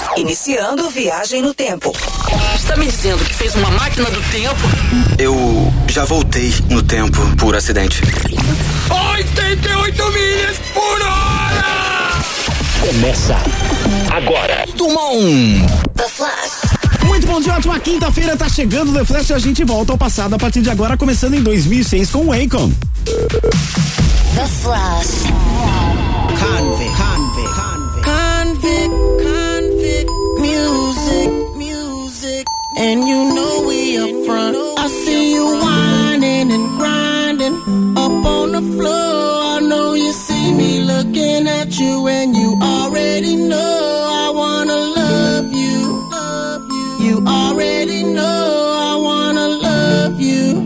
Iniciando viagem no tempo. Está me dizendo que fez uma máquina do tempo? Eu já voltei no tempo por acidente. 88 milhas por hora! Começa agora. Dumont. The Flash. Muito bom dia, ótima quinta-feira, tá chegando The Flash, a gente volta ao passado a partir de agora, começando em 2006 com o Akon. The Flash. Convict, music, and you know we up front. I see you whining and grinding up on the floor. I know you see me looking at you, and you already know I wanna love you. You already know I wanna love you.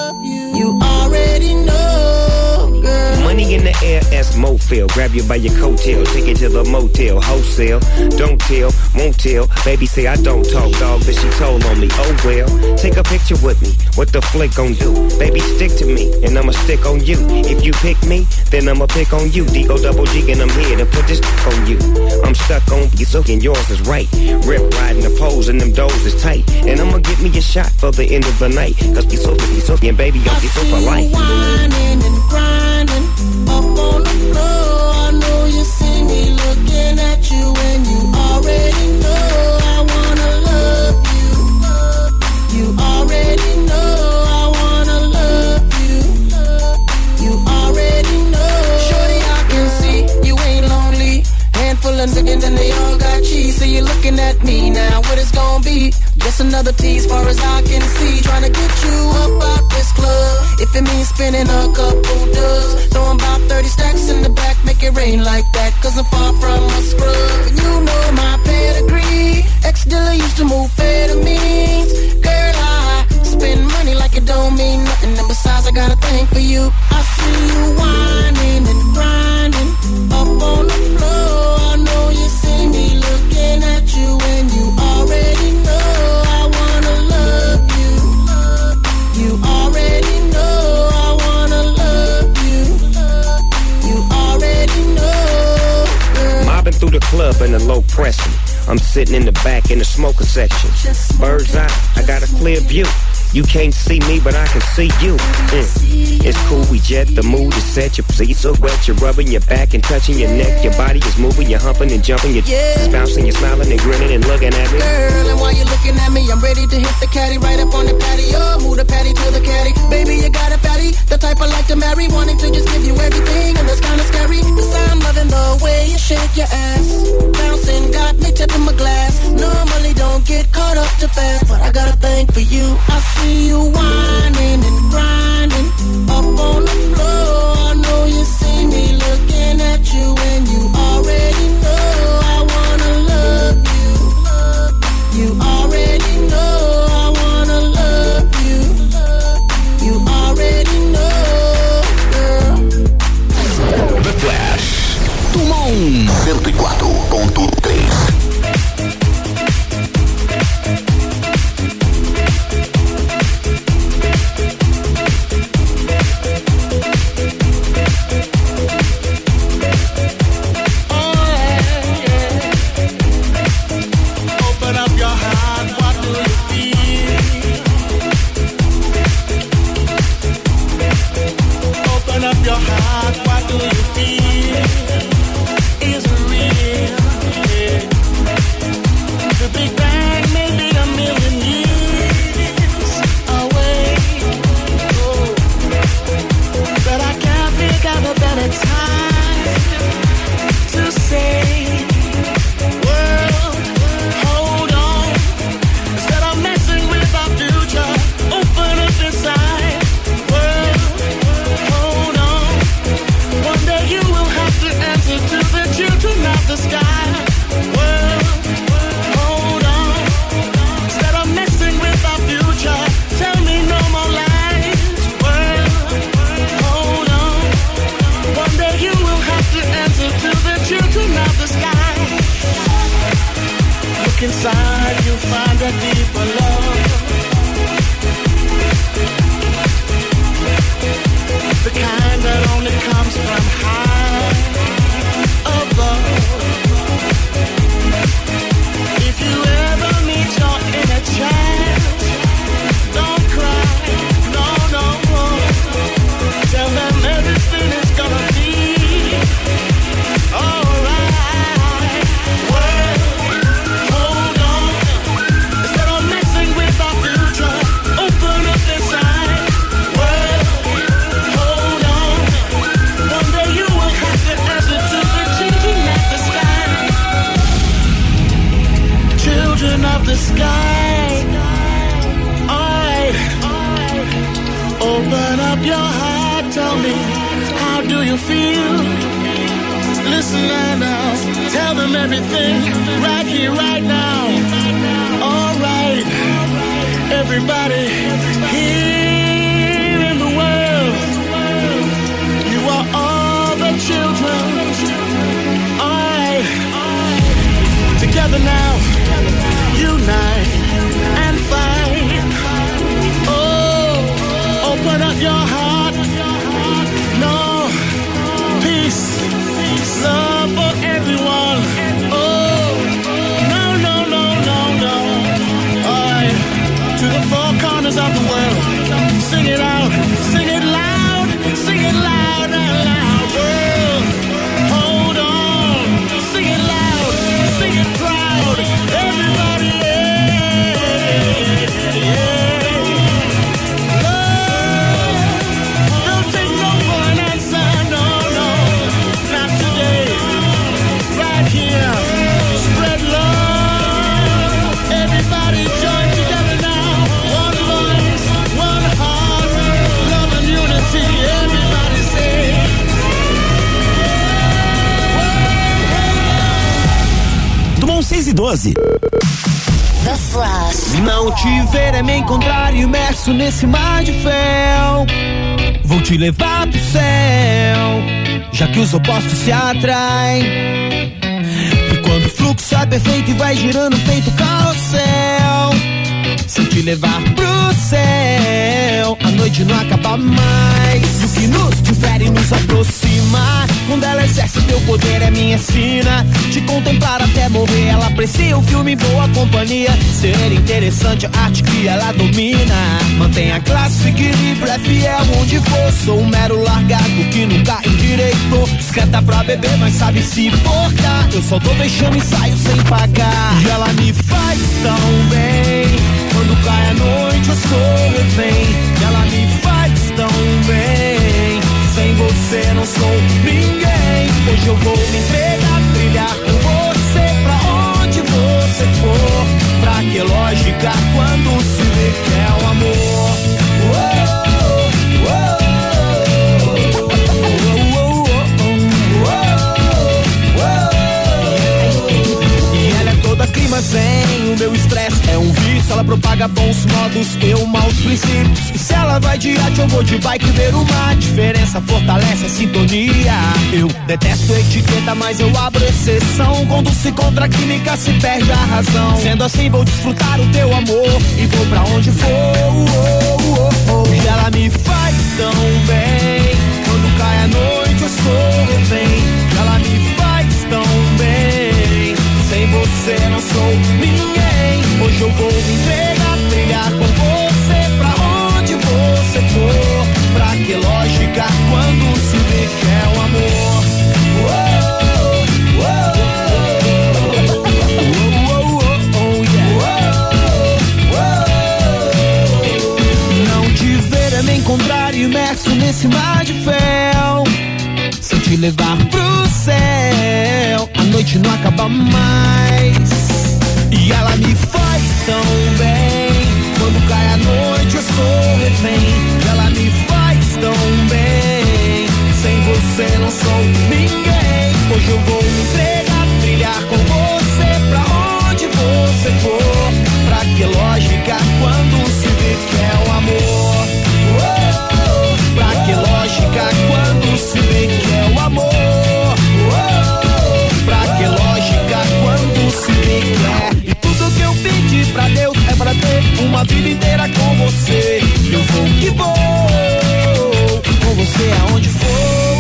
You already know, girl. Money in the air, as Mofil. Grab you by your coattail, take it to the motel, wholesale. Don't tell, won't tell. Baby say I don't talk, dog, but she told on me. Oh well, take a picture with me. What the flick gon' do? Baby, stick to me, and I'ma stick on you. If you pick me, then I'ma pick on you. D-O-double-G, and I'm here to put this on you. I'm stuck on you, so and yours is right. Rip riding the poles, and them doors is tight. And I'ma get me a shot for the end of the night. Cause be so, and baby, I'll be so polite. Whining and grinding up on the floor. I know you see me looking at you, and you already know I wanna love you. You already know I wanna love you. You already know. Shorty, I can see you ain't lonely. Handful of niggas and they all got cheese. So you're looking at me now, what it's gonna be? Just another tease far as I can see. Trying to get you up out this club. If it means spinning a couple dubs, throwing about 30 stacks in the back, make it rain like that. Cause I'm far from a scrub. And you know my pedigree. Ex-dealer used to move amphetamines. Girl, I spend money like it don't mean nothing. And besides, I got a thing for you. I see you whining and grinding up on the floor. I know you see me looking at you, and you already know I wanna love you. You already know I wanna love you. You already know, girl. Mobbing through the club in a low pressing. I'm sitting in the back in the smoker section. Bird's eye, I got a clear view. You can't see me, but I can see you. It's cool, we jet, the mood is set. Your pussy so wet, you're rubbing your back and touching your neck. Your body is moving, you're humping and jumping. You're bouncing, you're smiling and grinning and looking at me. Girl, and while you're looking at me, I'm ready to hit the caddy right up on the patio. Move the patty to the caddy. Baby, you got a fatty, the type I like to marry. Wanting to just give you everything, and that's kinda scary. Cause I'm loving the way you shake your ass. Bouncing, got me tipping my glass. Normally don't get caught up too fast, but I got a thing for you. I see you whining and grinding up on the floor. I know you see me looking at you, and you already know I wanna love you. You already know I wanna love you. You already know, girl. The Flash. Dumont 104.3. Inside you find a deeper love, the kind that only comes from high above. feel. Listen now, tell them everything right here, right now. Alright, everybody here in the world, you are all the children. Alright, together now, unite and fight. Oh, open up your heart. No, peace, love for everyone. Oh, no, no, no, no, no. Alright, to the four corners of the world, sing it out, sing it loud, sing it loud and loud. World, hold on, sing it loud, sing it proud. Everybody, yeah. Love, don't take no for an answer, no, no, not today. Right here, spread love. Everybody join together now. One voice, one heart, love and unity. Everybody say. Dumont 6:12. The Flash. Não te ver é me encontrar imerso nesse mar de fel. Vou te levar pro céu, já que os opostos se atraem. E quando o fluxo é perfeito e vai girando feito carrossel, se eu te levar pro céu, a noite não acaba mais. E o que nos difere nos aproxima. Quando ela exerce teu poder é minha sina. Te contemplar até morrer, ela aprecia o filme em boa companhia. Ser interessante, a arte que ela domina. Mantenha a classe, equilíbrio, é fiel onde for. Sou um mero largado que nunca endireitou. Discreta pra beber, mas sabe se portar. Eu só dou vexame e saio sem pagar. E ela me faz tão bem. Quando cai a noite eu sou refém. E ela me faz tão bem. Sem você não sou ninguém. Hoje eu vou me entregar, brilhar com você pra onde você for. Pra que lógica quando se vê que é o amor. E ela é toda clima zen, o meu estresse é um vício. Ela propaga bons modos, eu maus princípios. E se ela vai de arte, eu vou de bike ver uma diferença, fortalece a sintonia. Eu detesto etiqueta, mas eu abro exceção. Quando se contra a química, se perde a razão. Sendo assim, vou desfrutar o teu amor e vou pra onde for. E ela me faz tão bem. Quando cai a noite, eu sou refém. E ela me faz tão bem. Sem você não sou ninguém. Hoje eu vou me entregar, brilhar com você pra onde você for. Pra que lógica quando se vê que é o amor. Não te ver é me encontrar imerso nesse mar de fel. Se eu te levar pro céu, a noite não acaba mais. E ela me faz tão bem. Quando cai a noite eu sou refém. E ela me faz tão bem. Sem você não sou ninguém. Hoje eu vou me entregar, brilhar com você pra onde você for. Pra que lógica quando se vê que é o amor. Pra que lógica quando se vê que é o amor. Pra que lógica quando se vê que é. E tudo que eu pedi pra Deus é pra ter uma vida inteira com você. Eu vou que vou com você aonde for.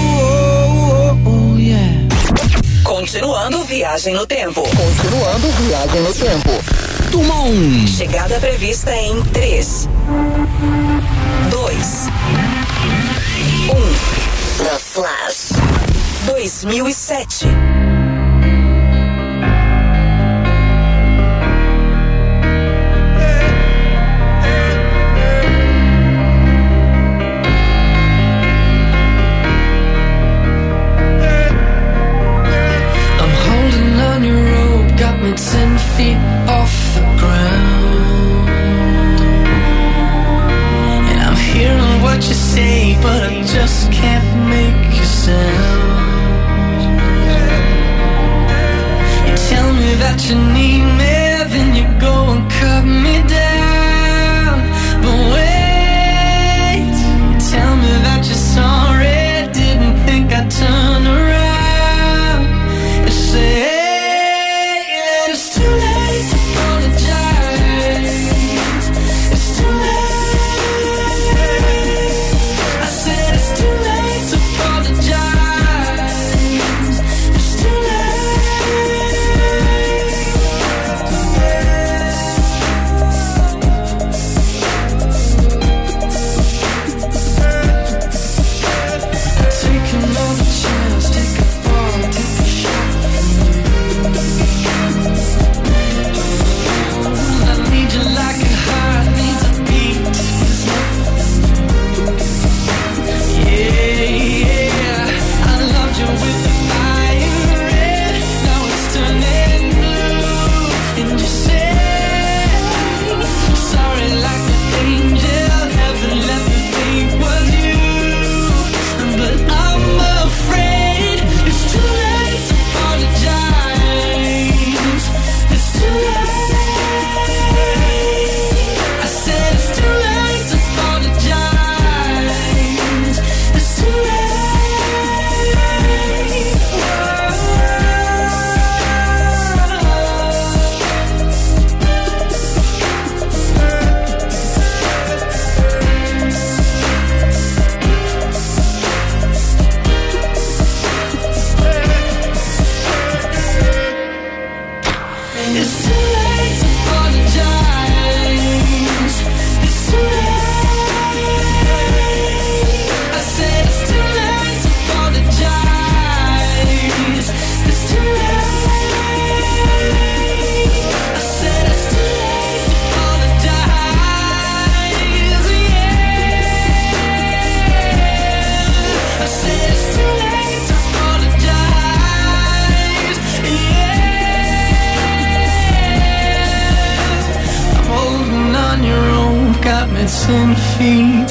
Yeah. Continuando viagem no tempo. Continuando viagem no tempo. Dumont. Chegada prevista em 3, 2, 1. The Flash. 2007. Got me 10 feet off the ground, and I'm hearing what you say, but I just can't make a sound. that you need me, then you go and cut me down. But wait, tell me that you're sorry, didn't think I'd turn around. You say that it's too late to apologize. It's too late. I said it's too late to apologize. It's too take another chance, take a fall, take a shot from you. I need you like a heart needs a beat. Yeah, I loved you with the fire red, now it's turning blue. And you say sorry like an angel, heaven let me think was you. But I'm afraid it's too late to apologize. It's too late. I said it's too late to apologize. It's too late. It's too late to apologize. It's too late. I said it's too late to apologize. It's too late. I said it's too late to apologize. Yeah. I said it's too late to apologize. Yeah. I'm holding on your own, got me 10 feet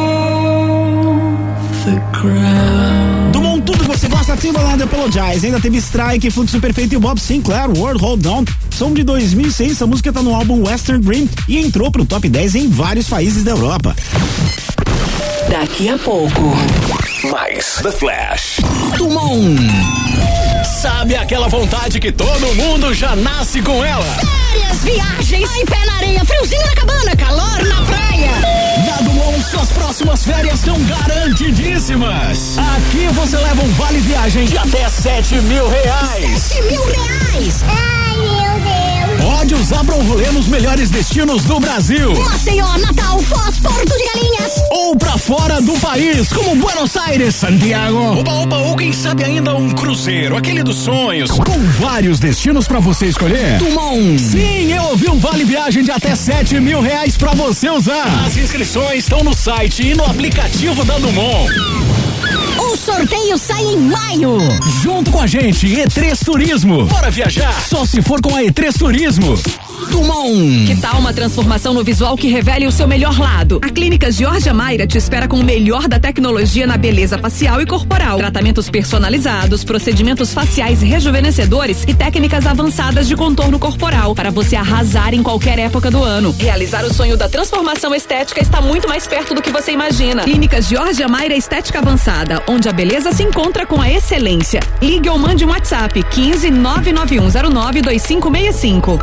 off the ground. Dumont, tudo que você gosta, Timbaland, Apologize. Ainda teve Strike, Fluxo Perfeito e Bob Sinclair, World Hold Down. São de 2006, essa música tá no álbum Western Dream e entrou pro top 10 em vários países da Europa. Daqui a pouco. Mais The Flash. Dumont. Sabe aquela vontade que todo mundo já nasce com ela? Férias, viagens, em pé na areia, friozinho na cabana, calor na praia. Na Dumont, suas próximas férias são garantidíssimas. Aqui você leva um vale viagem de até R$7.000. R$7.000? Ai, meu Deus. Pode usar para um rolê nos melhores destinos do Brasil. Maceió, Natal, Foz, Porto de Galinhas. Ou pra fora do país, como Buenos Aires, Santiago. Opa, ou quem sabe ainda um cruzeiro, aquele dos sonhos. Com vários destinos pra você escolher. Dumont. Sim, eu ouvi um vale viagem de até R$7.000 pra você usar. As inscrições estão no site e no aplicativo da Dumont. O sorteio sai em maio. Junto com a gente, E3 Turismo. Bora viajar? Só se for com a E3 Turismo. Dumont. Que tal uma transformação no visual que revele o seu melhor lado? A Clínica Georgia Mayra te espera com o melhor da tecnologia na beleza facial e corporal. Tratamentos personalizados, procedimentos faciais rejuvenescedores e técnicas avançadas de contorno corporal para você arrasar em qualquer época do ano. Realizar o sonho da transformação estética está muito mais perto do que você imagina. Clínica Georgia Mayra Estética Avançada, onde a beleza se encontra com a excelência. Ligue ou mande um WhatsApp 15 99109 2565.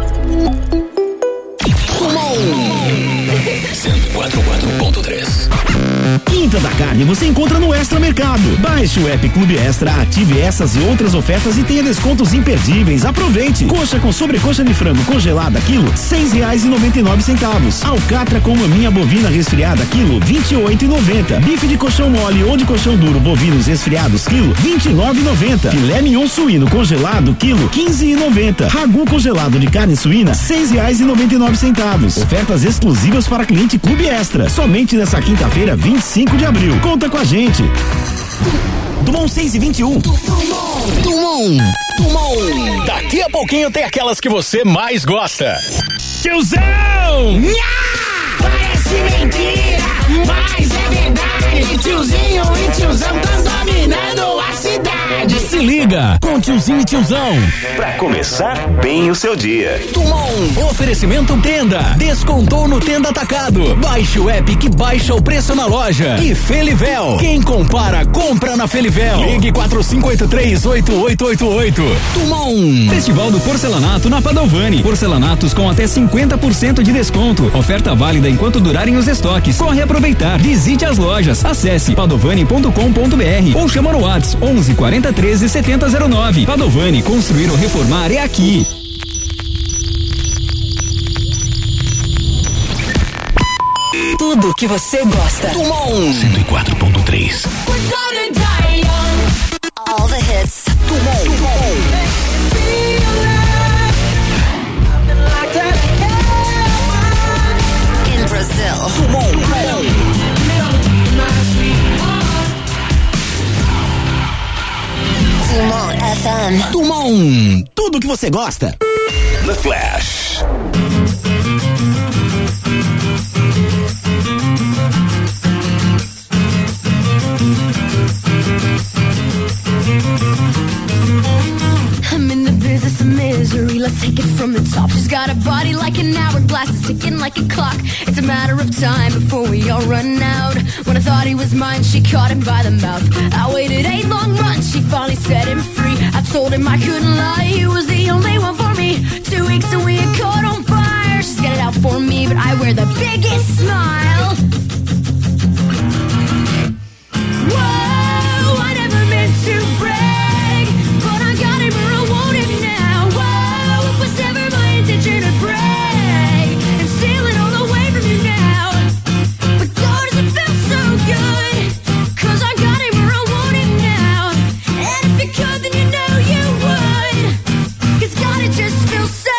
104.3. Quinta da Carne você encontra no Extra Mercado. Baixe o app Clube Extra, ative essas e outras ofertas e tenha descontos imperdíveis. Aproveite! Coxa com sobrecoxa de frango congelada quilo, R$6,99. Alcatra com maminha bovina resfriada quilo, R$28,90. Bife de colchão mole ou de colchão duro bovinos resfriados quilo, R$29,90. Filé mignon suíno congelado quilo, R$15,90. Ragu congelado de carne suína, R$6,99. Ofertas exclusivas para cliente Clube Extra. Somente nessa quinta-feira, 25 de abril. Conta com a gente. Dumont 6:21. Dumont. Daqui a pouquinho tem aquelas que você mais gosta. Tiozão! Nha! Parece mentira, mas é verdade. Tiozinho e tiozão tão dominando a cidade. Se liga, com tiozinho e tiozão. Pra começar bem o seu dia. Tumon, oferecimento Tenda. Descontou no Tenda Atacado. Baixe o app que baixa o preço na loja. E Felivel, quem compara, compra na Felivel. Ligue 4583-8888. Tumon. Festival do Porcelanato na Padovani. Porcelanatos com até 50% de desconto. Oferta válida enquanto durarem os estoques. Corre aproveitar. Visite as lojas. Acesse padovani.com.br ou chama no WhatsApp 11 40 13 70 09. Padovani, construir ou reformar é aqui. Tudo que você gosta. Tumon 104.3. All the hits. Tumon. In Brazil. Tumon. Tumon FM. Tumon. Tudo que você gosta. The Flash. I'm in the business of misery, let's take it from the top. She's got a body like an hourglass, it's ticking like a clock. It's a matter of time before we all run out. When I thought he was mine, she caught him by the mouth. I waited 8 long months, she finally set him free. I told him I couldn't lie, he was the only one for me. 2 weeks and we had caught on fire. She's got it out for me, but I wear the biggest smile. Whoa, I never meant to brag, but I got him where I want him now. Whoa, it was never my intention to brag and steal it all away from you now. But God, does it feel so good, 'cause I got him where I want him now. And if you could, then you know you would, 'cause God, it just feels so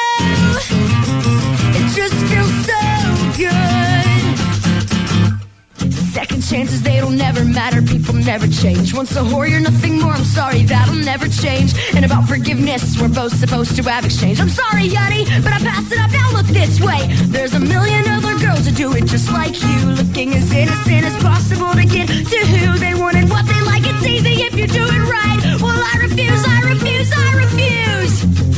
good. Second chances, they don't never matter, people never change. Once a whore, you're nothing more, I'm sorry, that'll never change. And about forgiveness, we're both supposed to have exchange. I'm sorry, Yeti, but I passed it up, now look this way. There's a million other girls who do it just like you, looking as innocent as possible to get to who they want and what they like. It's easy if you do it right. Well, I refuse, I refuse, I refuse.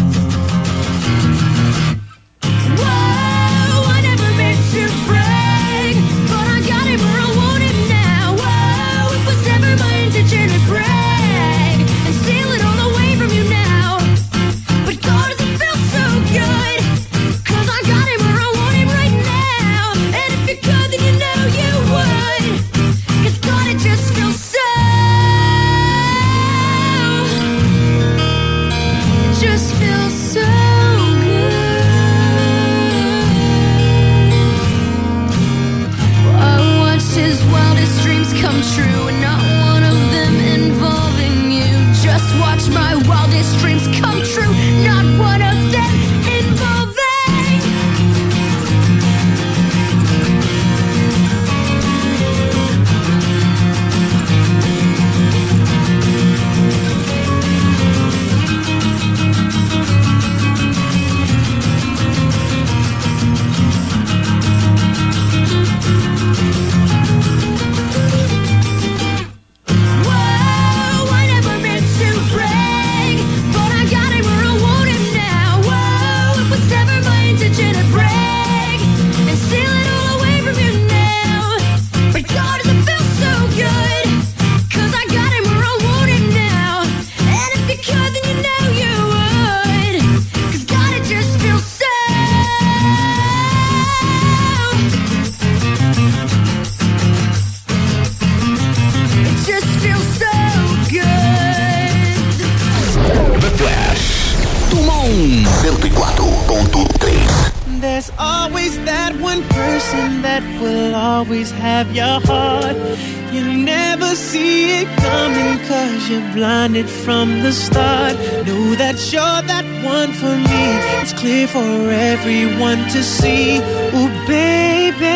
Whoa, I never meant to brag, but I got him where I want him now. Whoa, it was never my intention to brag and steal it all away from you now. But God, does it feel so good, 'cause I got him where I want him right now. And if you could, then you know you would, 'cause God, it just feels so, it just feels so good. I watched his wildest dreams come true, and not one of them involving you. Just watch my wildest dreams come true, not one of them involving. Whoa, I never meant to brag, but I got him where I want him now. Whoa, it was never my intention to brag and steal it all away from you now. But God, does it feel so good, 'cause I got him where I want him now. And if you could, then you know you would, 'cause God, it just feels so, it just feels so good. The Flash. Tumon 104.3. There's always that one person that will always have your heart. You never see it coming, 'cause you're blinded from the start. Know that you're that one for me, it's clear for everyone to see. Oh baby,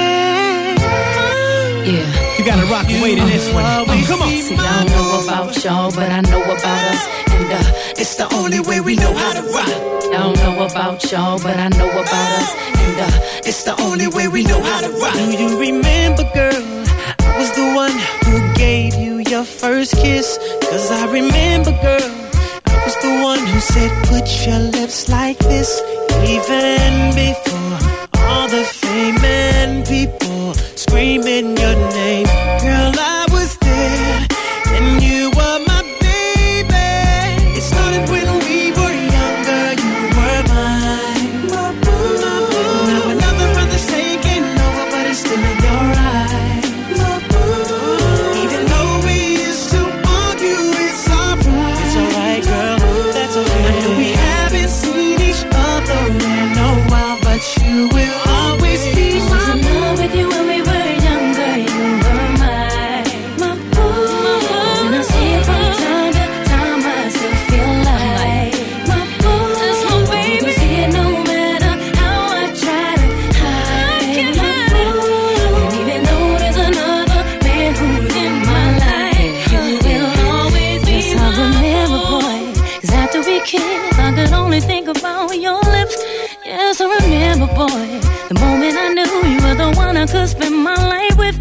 Yeah. you gotta rock and wait in this one. Come on. See, I don't know about y'all, but I know about us. And It's the only way we know how to rock. I don't know about y'all, but I know about us. And it's the only way we know how to rock. Do you remember, girl? I was the one who gave you your first kiss. 'Cause I remember, girl, said put your lips like this, even before all the fame and people screaming your name. Girl, I was there, and you were my baby. It started when we were younger, you were mine. My boo. Now another brother's taking over, but it's still in your eyes. My boo. Even though we used to argue, it's alright. It's alright, girl, that's okay. I know we haven't seen each other in a while, but you will always be mine. I was in love with you when we were younger, you were mine. My boo. And I see it from time to time, I still feel like my boo. That's my baby. You see it no matter how I try to hide. My boo. And even though there's another man who's in my life, you will always be mine. Yes, I remember, boy, 'cause after we kissed, I could only think about your lips. Yes, I remember, boy, the moment I knew you were the one I could spend my life with.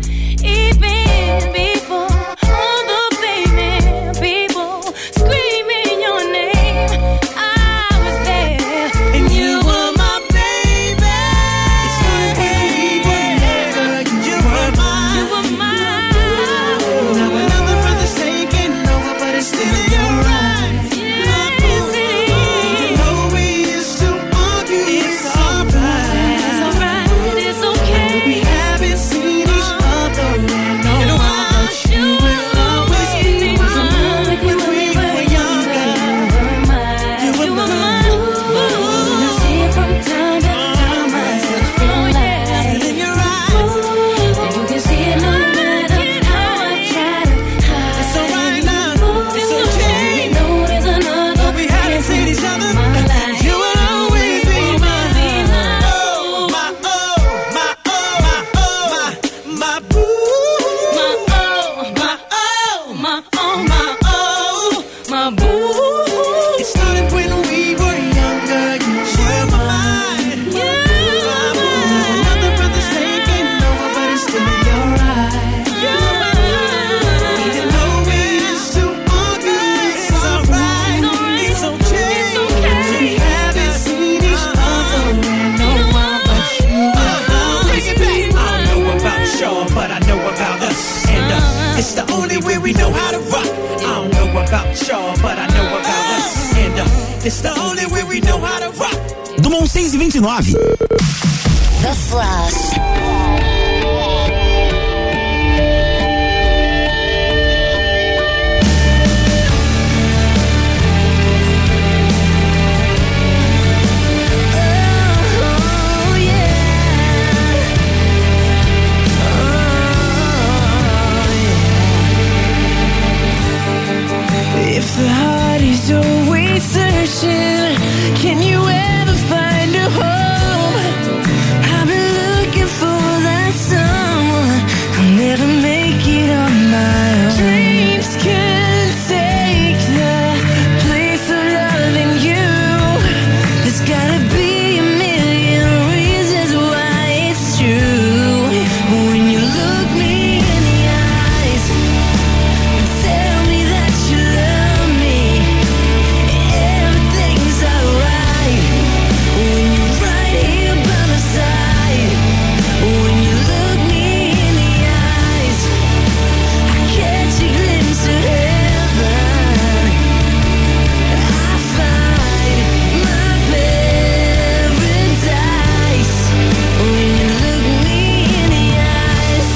Even before all the baby people screaming your name, I was there, and you were my baby. It started when we were younger, you were mine. You were mine. Now another brother's taking over, but it's still in your eyes. Yes, it is. Even though we used to argue, it's alright. It's alright. It's okay. We haven't seen each other in a while, but you will always be mine. When we were younger, you were mine. And I see it from time to time, I still feel like in your eyes. And you can see it no matter how I try to hide. It's alright now. It's okay. You know there's another. We haven't seen each other. You will always be mine. Oh, my oh, my oh, my oh, my boo. My oh, my oh, my oh, my oh, my boo. It started when we were younger. You were mine. Another brother's taking over, but it's still in your eyes. Even though we used to argue, it's alright. It's okay. We haven't seen each other in a while, but you will always be mine. I don't know about y'all, but I know about us. And it's the only way we know how to rock. I don't know about y'all, but I know about us. And it's the only way we know how to rock. Dumont 629. The Flash. If the heart is always searching, can you ever find a home? I've been looking for that someone. I'll never make it on my own. Dreams can take the place of loving you. There's gotta be a million reasons why it's true. When you look me in the eyes and tell me that you love me, everything's alright. When you're right here by my side, when you look me in the eyes, I catch a glimpse of heaven. I find my paradise when you look me in the eyes.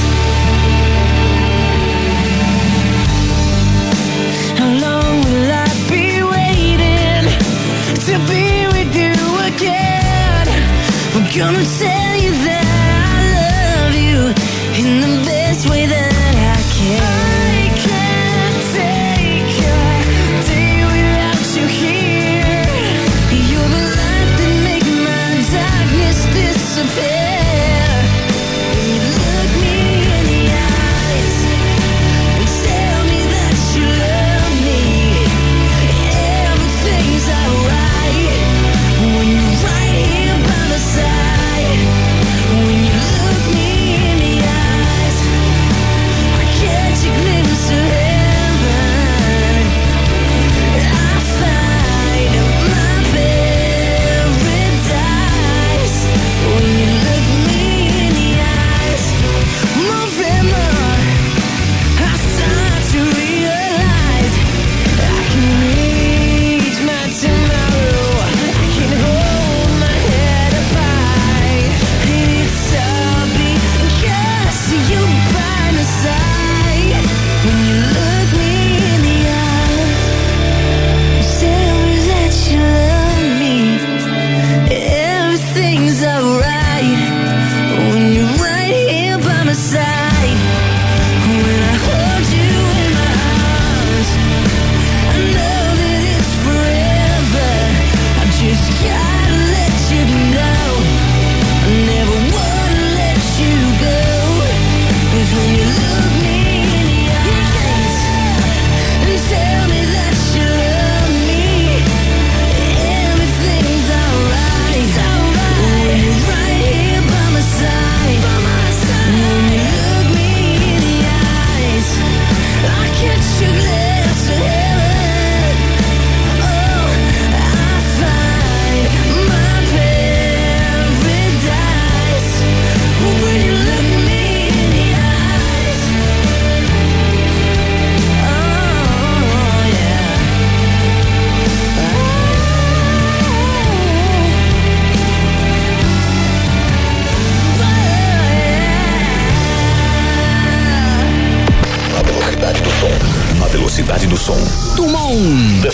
How long will I be waiting to be with you again? I'm gonna tell you that I love you in the best way that I can. I can't take a day without you here. You're the light that makes my darkness disappear. When you look me in the eyes and tell me that you love me, everything's alright. When you're right here by my side, when you look me in the eyes, I catch a glimpse of heaven. I find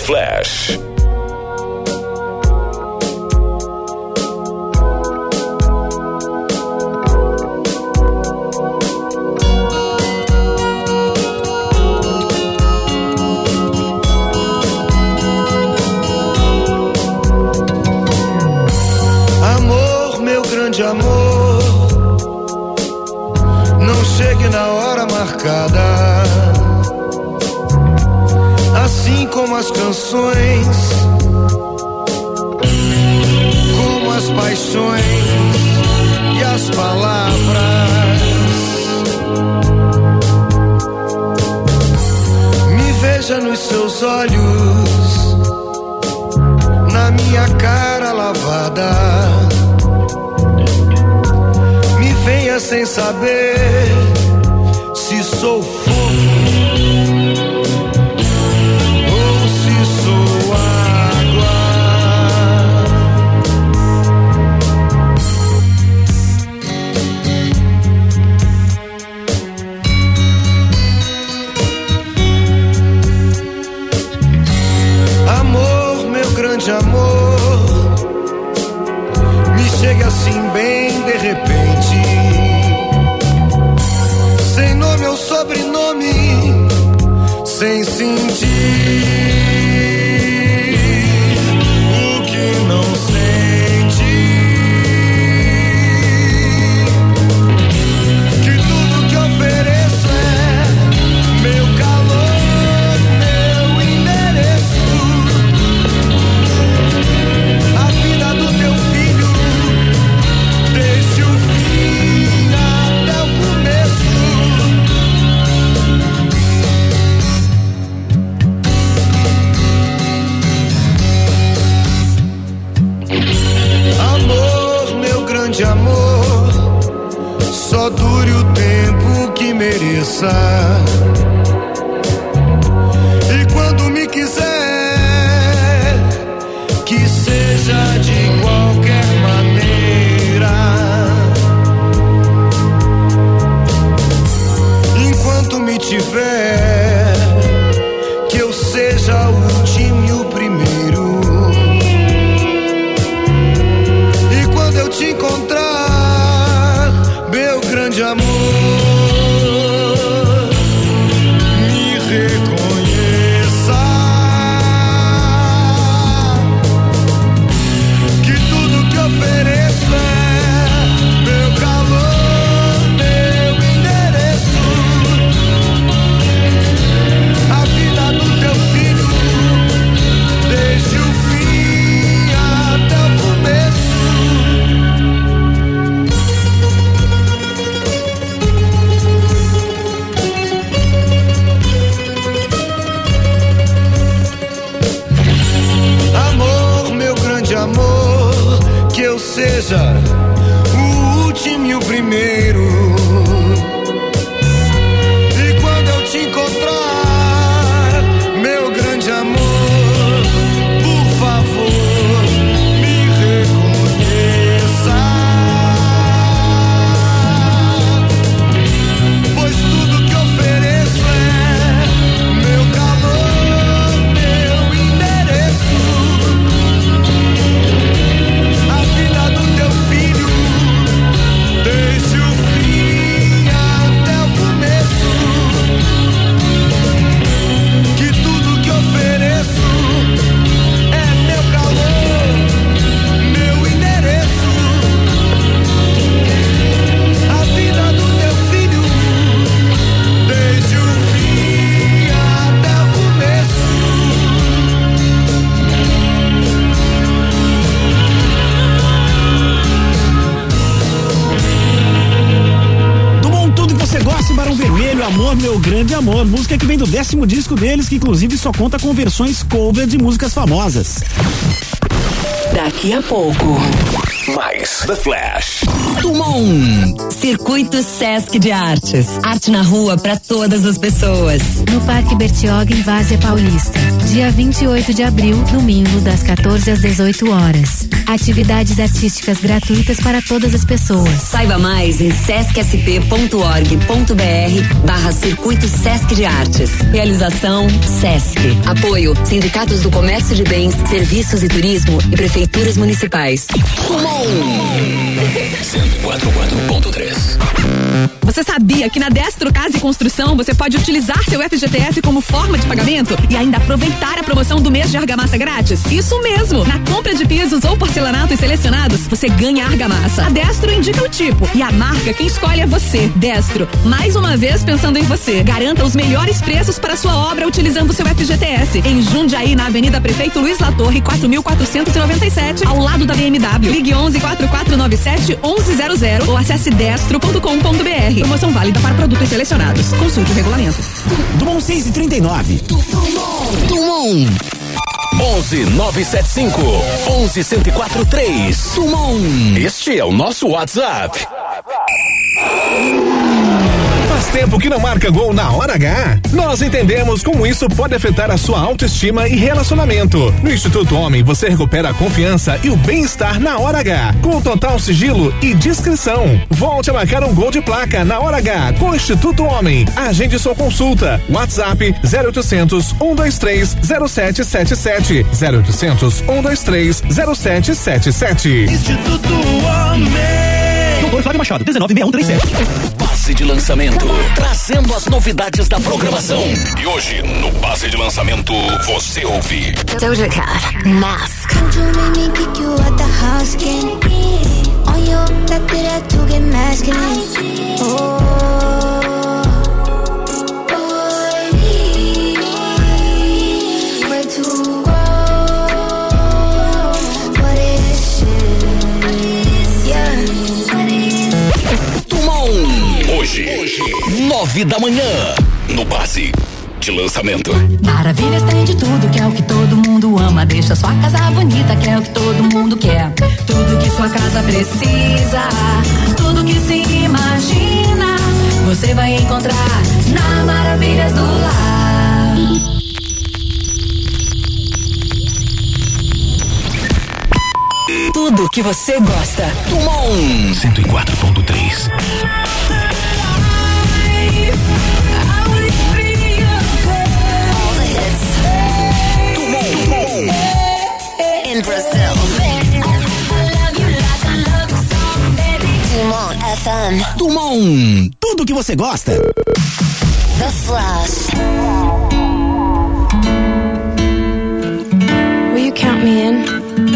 Flash. Amor, meu grande amor, não chegue na hora marcada. Assim como as canções, como as paixões e as palavras. Me veja nos seus olhos, na minha cara lavada. Me venha sem saber se sou fogo de amor, me chega assim bem de repente, sem nome ou sobrenome, sem sentir o que não sente, que tudo que ofereço é meu calor, meu endereço. A vida do teu filho, desde o fim até o começo. Amor, meu grande amor, só dure o tempo que mereça. E quando me quiser, que seja de qualquer maneira. Enquanto me tiver, que eu seja o último e o primeiro. E quando eu te encontrar, meu grande amor, me reconheça. Ofereço é meu calor, meu endereço. A vida do teu filho, desde o fim até o começo. Amor, meu grande amor, que eu seja o último e o primeiro. E quando eu te encontrar, meu grande amor, por favor, me reconheça. Pois tudo que ofereço é meu calor, meu endereço. A vida do teu filho, desde o fim até o começo. Que tudo que ofereço é meu calor, meu endereço. A vida do teu filho, desde o fim até o começo. Do bom tudo que você gosta, Barão Vermelho, Amor, Meu Grande Amor, música que vem do 10º disco deles, que inclusive só conta com versões cover de músicas famosas. Daqui a pouco, mais The Flash. Tumon. Circuito Sesc de Artes. Arte na rua para todas as pessoas. No Parque Bertioga, em Várzea Paulista. Dia 28 de abril, domingo, das 14 às 18 horas. Atividades artísticas gratuitas para todas as pessoas. Saiba mais em sescsp.org.br/Circuito Sesc de Artes. Realização Sesc. Apoio Sindicatos do Comércio de Bens, Serviços e Turismo e Prefeituras Municipais. 104.3. Você sabia que na Destro Casa e Construção você pode utilizar seu FGTS como forma de pagamento e ainda aproveitar a promoção do mês de argamassa grátis? Isso mesmo! Na compra de pisos ou porcelanatos selecionados, você ganha argamassa. A Destro indica o tipo e a marca quem escolhe é você. Destro, mais uma vez pensando em você. Garanta os melhores preços para sua obra utilizando seu FGTS. Em Jundiaí, na Avenida Prefeito Luiz Latorre, 4.497, ao lado da BMW. Ligue 11-4497-1100 ou acesse destro.com.br. Promoção válida para produtos selecionados. Consulte o regulamento. Dumont 639. Tumon. 11975 11143. Tumon. Este é o nosso WhatsApp. Faz tempo que não marca gol na hora H? Nós entendemos como isso pode afetar a sua autoestima e relacionamento. No Instituto Homem, você recupera a confiança e o bem-estar na hora H, com total sigilo e discrição. Volte a marcar um gol de placa na hora H com o Instituto Homem. Agende sua consulta. WhatsApp 0800 123 0777. 0800 123 0777. Instituto Homem. Doutor Flávio Machado, 196137. Base de lançamento, trazendo as novidades da programação. E hoje, no Base de Lançamento, você ouve Doja Cat, Mask. Hoje, 9 da manhã, no Base de Lançamento. Maravilhas tem de tudo, que é o que todo mundo ama. Deixa sua casa bonita, que é o que todo mundo quer. Tudo que sua casa precisa, tudo que se imagina, você vai encontrar na Maravilhas do Lar. Tudo que você gosta. Tumon 104.3. In Brazil. Dumont FM. Dumont, tudo que você gosta. The Flash. Will you count me in?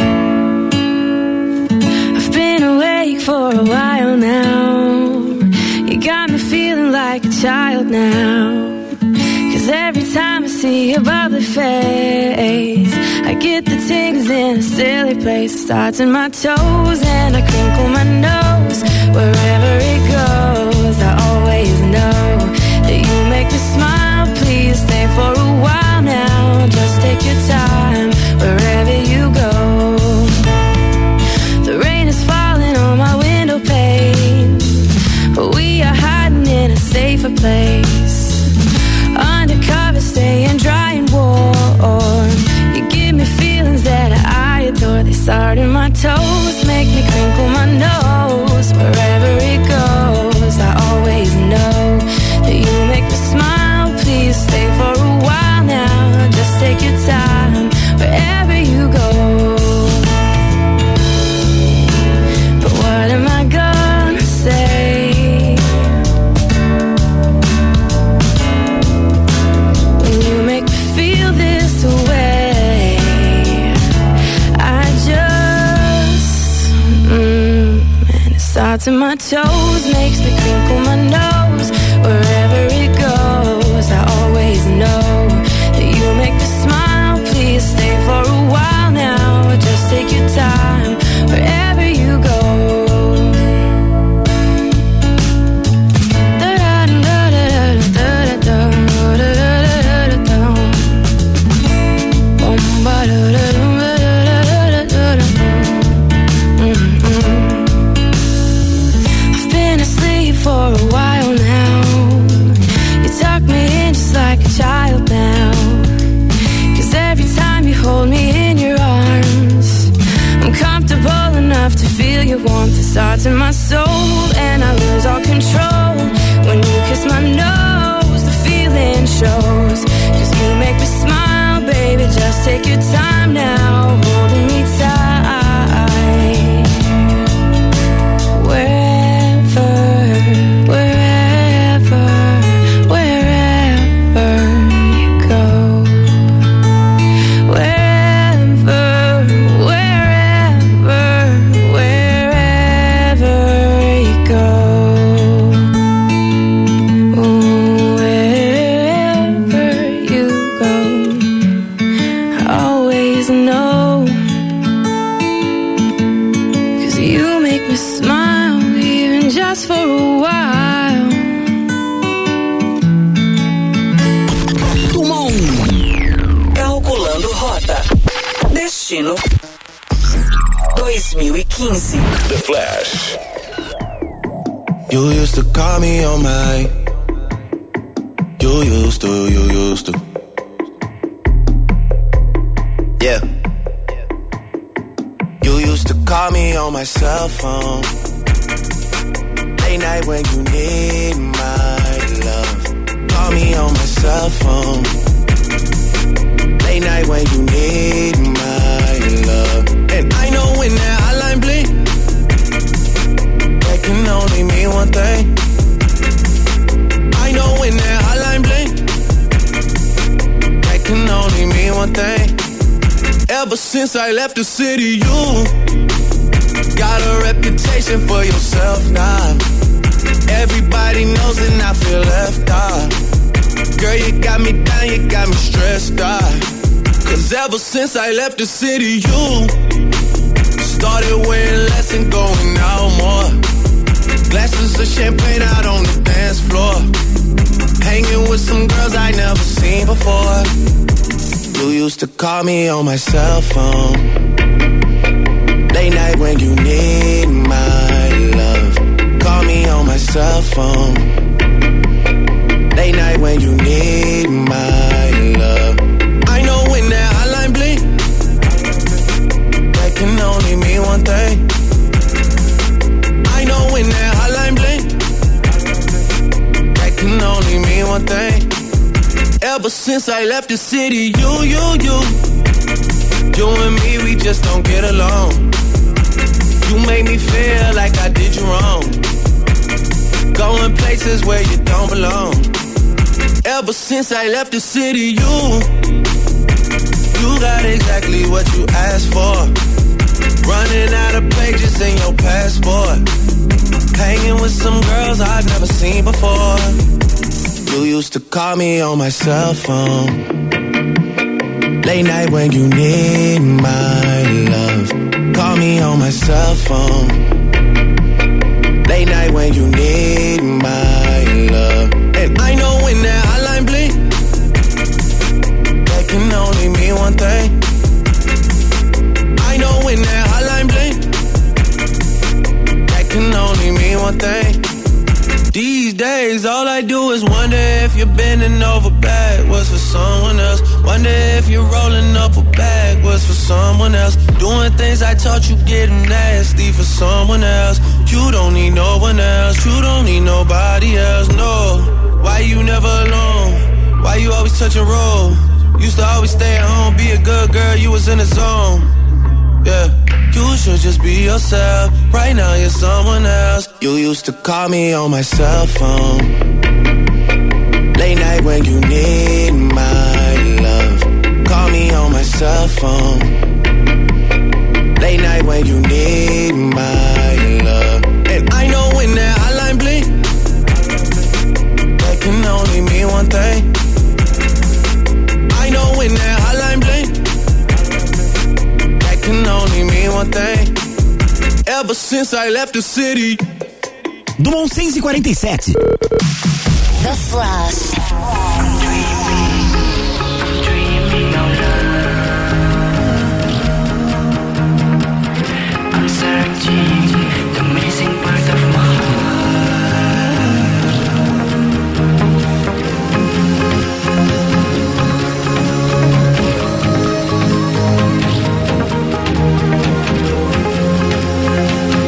I've been awake for a while now. You got me feeling like a child now. Every time I see your bubbly face, I get the tingles in a silly place. It starts in my toes and I crinkle my nose. Wherever it goes, I always know that you make me smile. Please stay for a while now. Just take your time wherever you go. The rain is falling on my window pane, but we are hiding in a safer place. Undercover, staying dry and warm. You give me feelings that I adore. They start in my toes, make me crinkle my nose. Wherever it goes, I always know that you make me smile. Please stay for a while now. Just take your time wherever you go. But what am I gonna say? Starts in my toes, makes me crinkle my nose. Wherever it goes, I always know that you make me smile. Please stay for a while now. Just take your time wherever you go. feel your warmth, it starts in my soul, and I lose all control. When you kiss my nose, the feeling shows. 'Cause you make me smile, baby, just take your time now, holding me tight. Wherever, wherever, wherever you go. Wherever, wherever, wherever you go. Wherever you go, always know. 'Cause you make me smile, even just for a while. Dumont. Calculando rota. Destino 2015. The Flash. You used to call me on my. You used to. Yeah. You used to call me on my cell phone. Late night when you need my love. Call me on my cell phone. Late night when you need my love. And I know when that hotline blink, that can only mean one thing. I know when that hotline blink, that can only mean one thing. Ever since I left the city, you got a reputation for yourself now. Everybody knows and I feel left out. Girl, you got me down, you got me stressed out. 'Cause ever since I left the city, you started wearing less and going out more. Glasses of champagne out on the dance floor. Hanging with some girls I never seen before. You used to call me on my cell phone. Late night when you need my love. Call me on my cell phone. Late night when you need my love. I know when that hotline blink, that can only mean one thing. I know when that hotline blink, that can only mean one thing. Ever since I left the city, you and me, we just don't get along. You made me feel like I did you wrong. Going places where you don't belong. Ever since I left the city, you got exactly what you asked for. Running out of pages in your passport. Hanging with some girls I've never seen before. You used to call me on my cell phone. Late night when you need my love. Call me on my cell phone. Late night when you need my love. And I know when that hotline blink, that can only mean one thing. I know when that hotline blink, that can only mean one thing. These days, all I do is wonder if you're bending over backwards for someone else. Wonder if you're rolling up a backwards for someone else. Doing things I taught you getting nasty for someone else. You don't need no one else. You don't need nobody else, no. Why you never alone? Why you always touch and roll? Used to always stay at home, be a good girl, you was in the zone. Yeah. You should just be yourself. Right now you're someone else. You used to call me on my cell phone. Late night when you need my love. Call me on my cell phone. Late night when you need my love. And I know when that hotline blink, that can only mean one thing. I know when that hotline blink, that can only mean one thing. Ever since I left the city. Dumont 647. The Flash. I'm searching the missing part of my heart.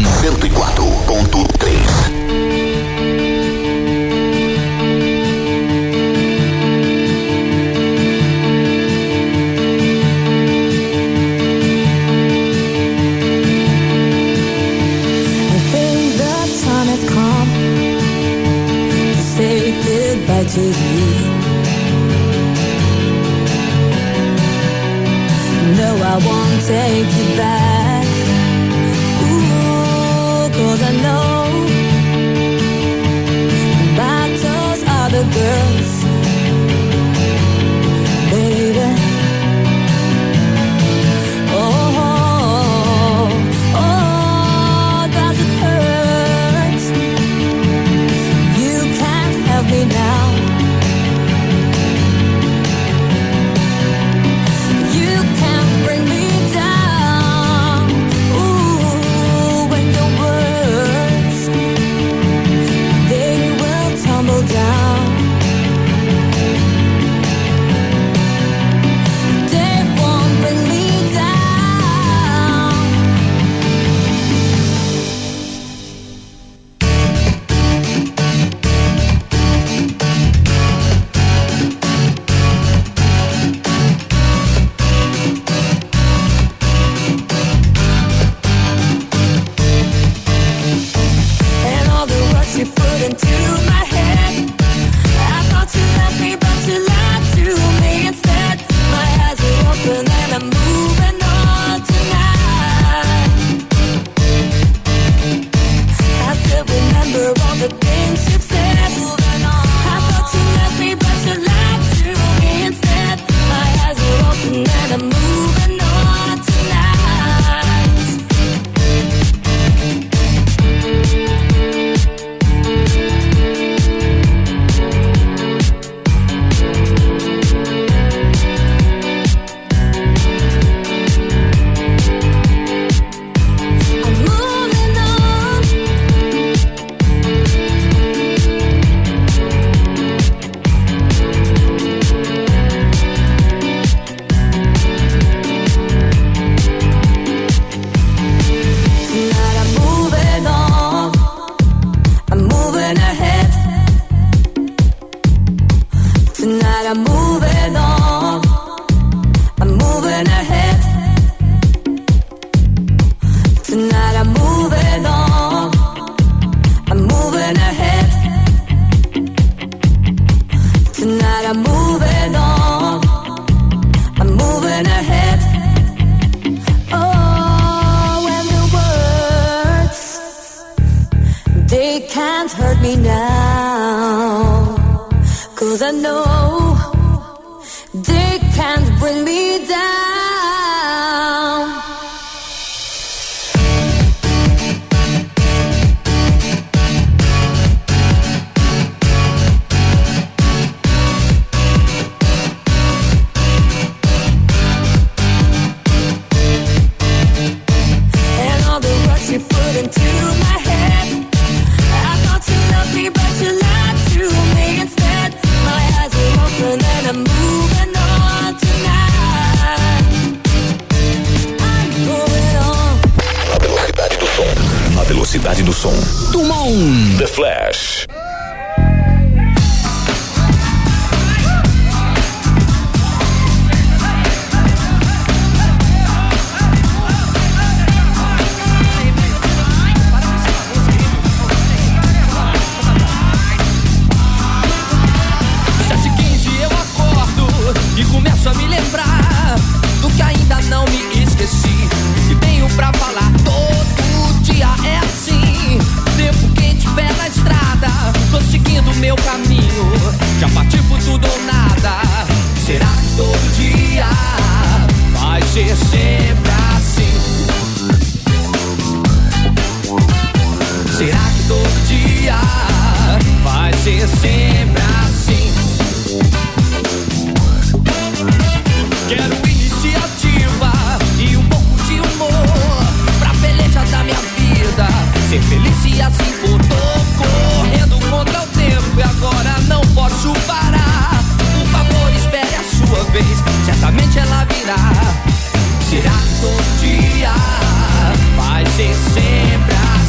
104.3. To you. No, I won't take you back. Ooh, 'cause I know battles are the girls, baby. Oh, does it hurt? You can't help me now. The Flash. Será que todo dia vai ser sempre assim?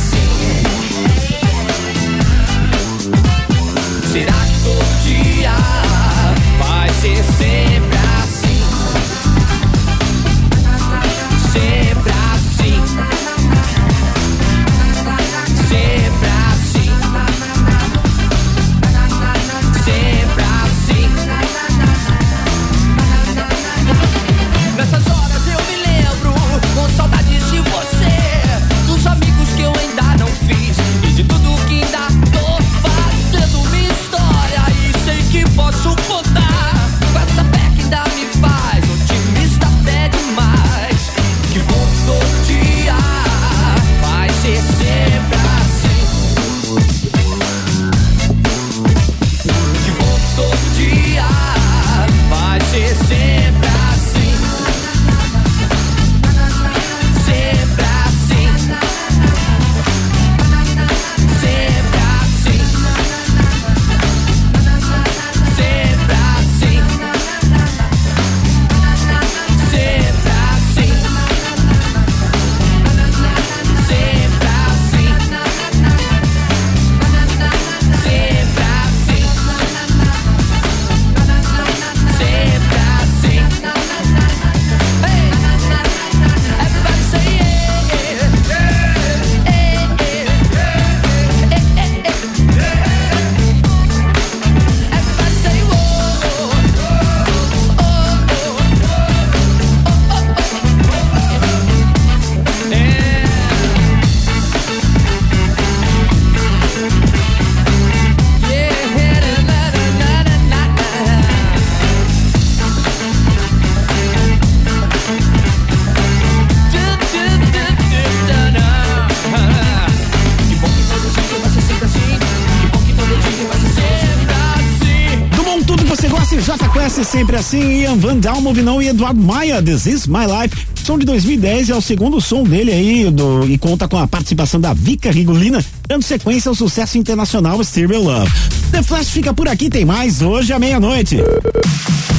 Jota Quest sempre assim, Ian Van Dalmovinão e Eduardo Maia, This Is My Life. Som de 2010 é o segundo som dele aí e conta com a participação da Vika Rigolina, dando sequência ao sucesso internacional Stereo Love. The Flash fica por aqui, tem mais hoje à meia-noite.